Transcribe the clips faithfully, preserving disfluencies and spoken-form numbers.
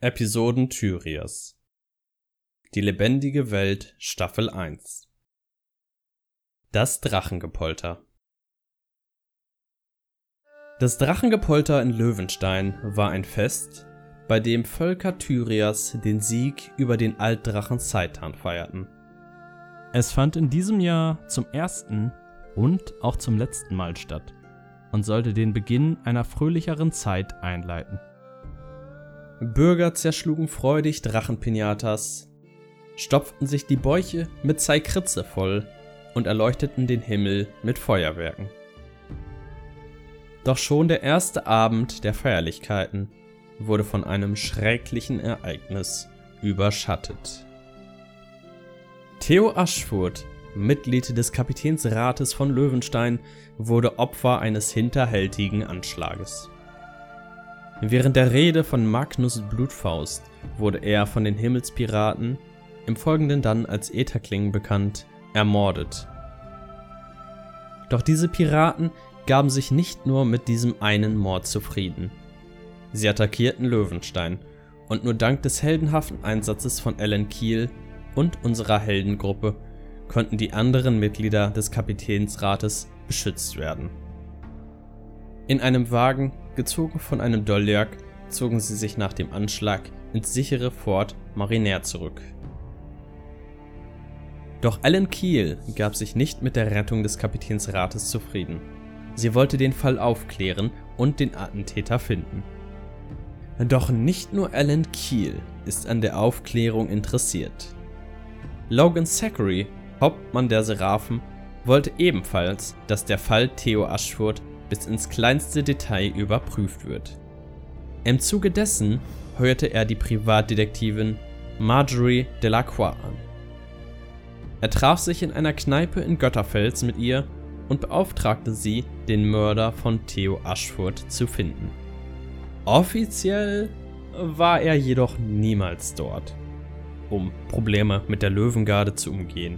Episoden Tyrias. Die lebendige Welt Staffel eins. Das Drachengepolter. Das Drachengepolter in Löwenstein war ein Fest, bei dem Völker Tyrias den Sieg über den Altdrachen Zhaitan feierten. Es fand in diesem Jahr zum ersten und auch zum letzten Mal statt und sollte den Beginn einer fröhlicheren Zeit einleiten. Bürger zerschlugen freudig Drachenpinatas, stopften sich die Bäuche mit Zeikritze voll und erleuchteten den Himmel mit Feuerwerken. Doch schon der erste Abend der Feierlichkeiten wurde von einem schrecklichen Ereignis überschattet. Theo Ashfurt, Mitglied des Kapitänsrates von Löwenstein, wurde Opfer eines hinterhältigen Anschlages. Während der Rede von Magnus Blutfaust wurde er von den Himmelspiraten, im Folgenden dann als Ätherkling bekannt, ermordet. Doch diese Piraten gaben sich nicht nur mit diesem einen Mord zufrieden. Sie attackierten Löwenstein und nur dank des heldenhaften Einsatzes von Alan Keel und unserer Heldengruppe konnten die anderen Mitglieder des Kapitänsrates beschützt werden. In einem Wagen, gezogen von einem Doljak, zogen sie sich nach dem Anschlag ins sichere Fort Marinair zurück. Doch Alan Keel gab sich nicht mit der Rettung des Kapitänsrates zufrieden. Sie wollte den Fall aufklären und den Attentäter finden. Doch nicht nur Alan Keel ist an der Aufklärung interessiert. Logan Zachary, Hauptmann der Seraphen, wollte ebenfalls, dass der Fall Theo Ashfurt bis ins kleinste Detail überprüft wird. Im Zuge dessen heuerte er die Privatdetektivin Marjorie Delacroix an. Er traf sich in einer Kneipe in Götterfels mit ihr und beauftragte sie, den Mörder von Theo Ashfurt zu finden. Offiziell war er jedoch niemals dort, um Probleme mit der Löwengarde zu umgehen.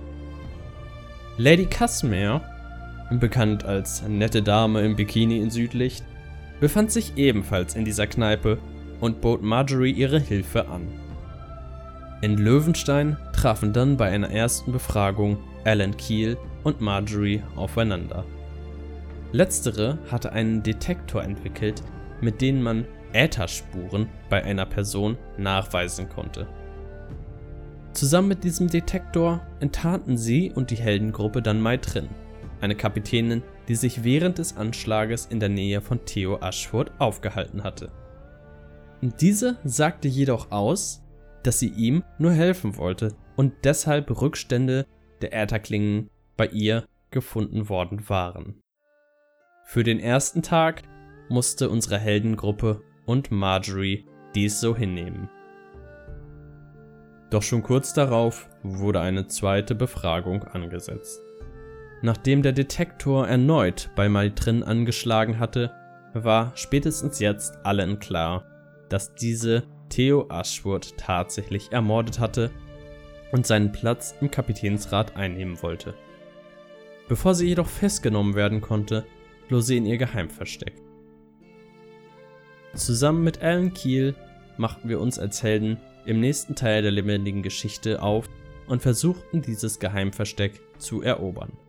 Lady Casimir, bekannt als nette Dame im Bikini in Südlicht, befand sich ebenfalls in dieser Kneipe und bot Marjorie ihre Hilfe an. In Löwenstein trafen dann bei einer ersten Befragung Alan Keel und Marjorie aufeinander. Letztere hatte einen Detektor entwickelt, mit dem man Ätherspuren bei einer Person nachweisen konnte. Zusammen mit diesem Detektor enttarnten sie und die Heldengruppe dann Maitrin, eine Kapitänin, die sich während des Anschlages in der Nähe von Theo Ashfurt aufgehalten hatte. Diese sagte jedoch aus, dass sie ihm nur helfen wollte und deshalb Rückstände der Ätherklingen bei ihr gefunden worden waren. Für den ersten Tag musste unsere Heldengruppe und Marjorie dies so hinnehmen. Doch schon kurz darauf wurde eine zweite Befragung angesetzt. Nachdem der Detektor erneut bei Maitrin angeschlagen hatte, war spätestens jetzt allen klar, dass diese Theo Ashfurt tatsächlich ermordet hatte und seinen Platz im Kapitänsrat einnehmen wollte. Bevor sie jedoch festgenommen werden konnte, floh sie in ihr Geheimversteck. Zusammen mit Alan Keel machten wir uns als Helden im nächsten Teil der lebendigen Geschichte auf und versuchten dieses Geheimversteck zu erobern.